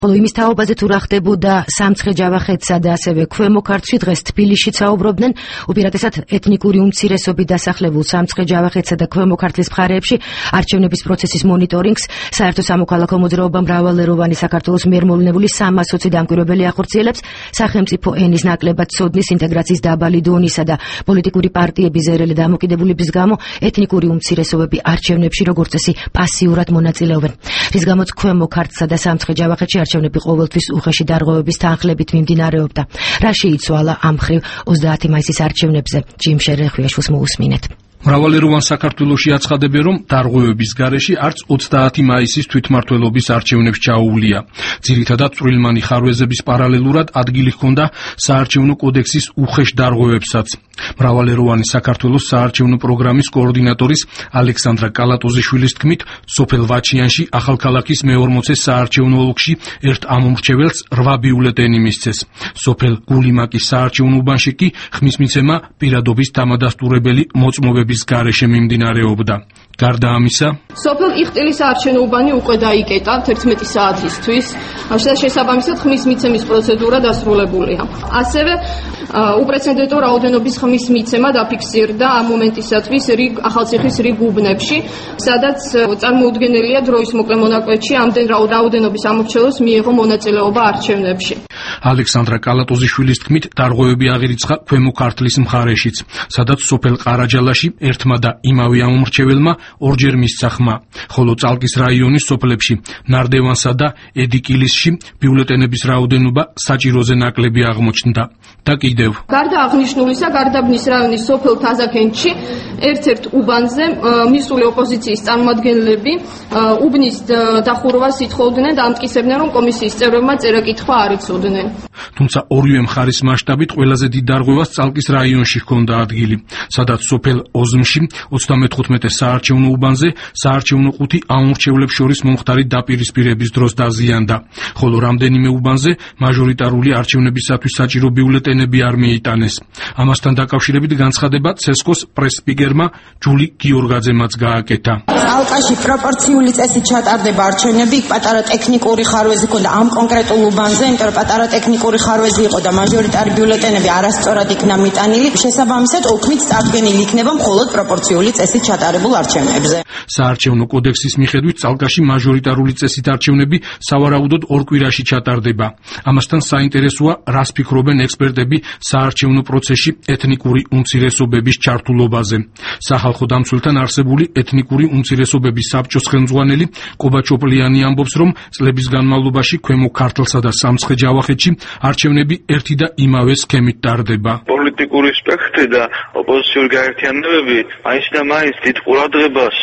ხოლო იმის თაობაზე თუ რა ხდებოდა სამცხე-ჯავახეთსა და ასევე ქვემო ქართლში დღეს თბილისშიც საუბრობდნენ, უპირატესად ეთნიკური უმცირესობით დასახლებულ სამცხე-ჯავახეთსა და ქვემო ქართლის მხარეებში არჩევნების პროცესის მონიტორინგს საერთო სამოქალაქო მოძრაობა მრავალეროვანი საქართველოს მიერ მოვლენებული 320 დამკვირვებელი ახორციელებს სახელმწიფო ენის ნაკლებად ცოდნის, ინტეგრაციის დაბალი დონისა და პოლიტიკური პარტიების ზერელი დამოკიდებულების გამო ეთნიკური უმცირესობები არჩევნებში როგორც წესი პასიურად მონაწილეობენ. რის გამოც ქვემო ქართლსა და სამცხე-ჯავახეთში არჩევნები ყოველთვის უხეში დარღვევების თანხლებით მიმდინარეობდა. რა შეიცვალა ამ მხრივ 30 მაისის არჩევნებზე? ჯიმშერ რეხვიაშვილს მოусმინეთ. მრავალეროვან საქართველოში აცხადებენ, რომ დარღვევების გარეშე არც 30 მაისის თვითმმართველობის არჩევნებს ჩაუვლია. ძირითადად წვრილმანი ხარვეზების პარალელურად ადგილი ჰქონდა საარჩევნო კოდექსის უხეშ დარღვევებსაც. მრავალეროვანი საქართველოს საარჩევნო პროგრამის კოორდინატორის ალექსანდრა კალატოზიშვილის თქმით, სოფელ ვაჩიანში ახალქალაქის მე-40 საარჩევნო ოლქში ერთ ამომრჩეველს 8 ბიულეტენი მისცეს. სოფელ გულიმაკის საარჩევნო უბანში კი ხმის მიცემა პირადობის დამადასტურებელი მოწმობების გარეშე მიმდინარეობდა. გარდა ამისა, სოფელ იხტილის საარჩევნო უბანი უკვე დაიკეტა 11 საათისთვის, შესაბამისად ხმის მიცემის პროცედურა დასრულებულია. ასევე უპრეცედენტო რაოდენობის ხმის მიცემა დაფიქსირდა ამ მომენტისათვის ახალციხის რიგ უბნებში, სადაც წარმოუდგენელია დროის მოკლე მონაკვეთში ამდენ რაოდენობის ამორჩევლებს მიიღო მონაწილეობა არჩევნებში. ალექსანდრა კალატოზიშვილის თქმით, დარღვევები აღირიცხა ქვემო ქართლის მხარეშიც, სადაც სოფელ ყარაჯალაში ერთმა და იმავე ამომრჩეველმა ორჯერ მისცა ხმა, ხოლო წალკის რაიონის სოფლებში ნარდევანსა და ედიკილისში ბიულეტენების რაოდენობა საჭიროზე ნაკლები აღმოჩნდა. და კიდევ გარდა აღნიშნულისა, გარდაბნის რაიონის სოფელ თაზაკენში ერთ-ერთ უბანზე მისული ოპოზიციის წარმომადგენლები უბნის დახურვას ითხოვდნენ და ამტკიცებდნენ, რომ კომისიის წევრებმა წერა-კითხვა არ იცოდნენ. თუმცა ორივე მხარის მასშტაბით ყველაზე დიდ დარღვევას წალკის რაიონში ჰქონდა ადგილი, სადაც სოფელ ოზმში 35 საარჩევნო უბანზე საარჩევნო ყუთი ამომრჩევლებს შორის მომხდარი დაპირისპირების დროს დაზიანდა, ხოლო რამდენიმე უბანზე მაჟორიტარული არჩევნებისათვის საჭირო ბიულეტენები არ მიიტანეს. ამასთან დაკავშირებით განცხადება ცესკოს პრესსპიკერმა ჯული გიორგაძემაც გააკეთა. ალყაში პროპორციული წესით ჩატარდება არჩევნები, პატარა ტექნიკური ხარვეზი ჰქონდა ამ კონკრეტულ უბანზე, იმიტომ რომ პატარა ტექნიკური ხარვეზი იყო და მაჟორიტარი ბიულეტენები არასწორად იქნა მიტანილი. შესაბამისად, ოქმით წარდგენილი იქნება მხოლოდ პროპორციული წესით ჩატარებულ არჩევნებზე. საარჩევნო კოდექსის მიხედვით წალკაში მაჟორიტარული წესით არჩევნები სავარაუდოდ 2 კვირაში ჩატარდება. ამასთან საინტერესოა, რას ფიქრობენ ექსპერტები საარჩევნო პროცესში ეთნიკური უმცირესობების ჩართულობაზე. სახალხო დამცველთან არსებული ეთნიკური უმცირესობების საბჭოს ხელმძღვანელი კობა ჩოპლიანი ამბობს, რომ წლების განმავლობაში ქვემო ქართლსა და სამცხე-ჯავახეთში არჩევნები ერთი და იმავე სქემით ტარდება. პოლიტიკური სპექტრი და ოპოზიციური გაერთიანებები მაინც და მაინც დიდ ყურადღებას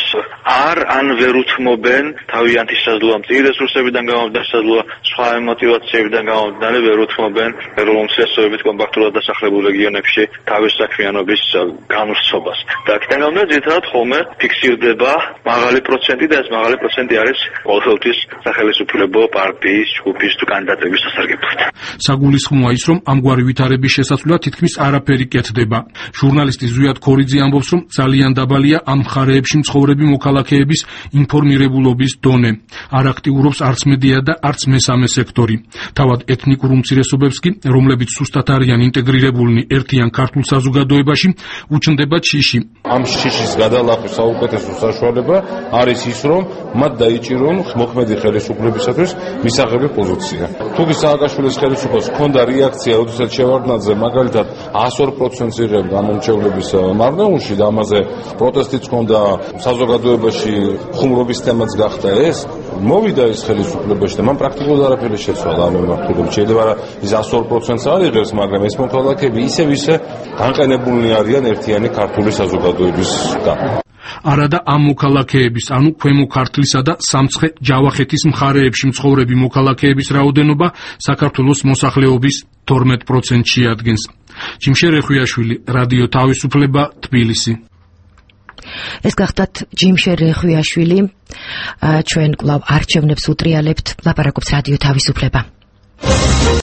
არ ვერ უთმობენ თავიანთი საზღვრა მწირი რესურსებიდან გამომდინარე, საზღვრა სხვა მოტივაციებიდან გამომდინარე ვერ უთმობენ ეროვნულ უმცირესობებით კომპაქტურად დასახლებულ რეგიონებში თავის საქმიანობის განვრცობას. და აქედან გამომდინარე, ძირითადად ხოლმე ფიქსირდება მაღალი პროცენტი და ეს მაღალი პროცენტი არის ყოველთვის სახელმწიფო პარტიის ჯგუფის თუ კანდიდატების სასარგებლოდ. საგულისხმოა ის, რომ ამგვარი ვითარების შესაძლებლად თითქმის არაფერი კეთდება. ჟურნალისტი ზვიად ქორიძე ამბობს, რომ ძალიან დაბალია ამ მხარეებში მცხოვრები მოქალაქეების ინფორმირებულობის დონე. არ აქტიურობს არც მედია და არც მესამე სექტორი. თავად ეთნიკურ უმცირესობებს კი, რომლებიც სუსტად არიან ინტეგრირებულნი ერთიან ქართულ საზოგადოებაში, უჩნდება ჩიში. ამ ჩიშის გადალახვის საუკეთესო საშუალება არის ის, რომ მათ დაიჭირონ მოქმედი ხელისუფლებისათვის მისაღები პოზიცია. თუკი სააკაშვილის ხელისუფლებას ჰქონდა რეაქცია, როდესაც შევარდნაძე მაგალითად 102% იღებ გამომრჩევლების მარნეულში და ამაზე პროტესტიც ჰქონდა საზოგადოებაში, ხუმრობის თემაც გახდა ეს, მოვიდა ის ხელისუფლებაში და მან პრაქტიკულად არაფერი შეცვალა ამ მიმართულებით. შეიძლება ის 102%-ს არ იღებს, მაგრამ ეს მოქალაქეები ისე განყენებულნი არიან ერთიანი ქართული საზოგადოებისგან. არადა ამ მოქალაქეების, ანუ ქვემო ქართლისა და სამცხე-ჯავახეთის მხარეებში მცხოვრები მოქალაქეების რაოდენობა საქართველოს მოსახლეობის 12%-ში ადგენს. ჯიმშერ რეხვიაშვილი, რადიო თავისუფლება, თბილისი. ეს გახდათ ჯიმშერ რეხვიაშვილი, ჩვენ კვლავ არჩევნებს უტრიალებთ, ლაპარაკობს რადიო თავისუფლება.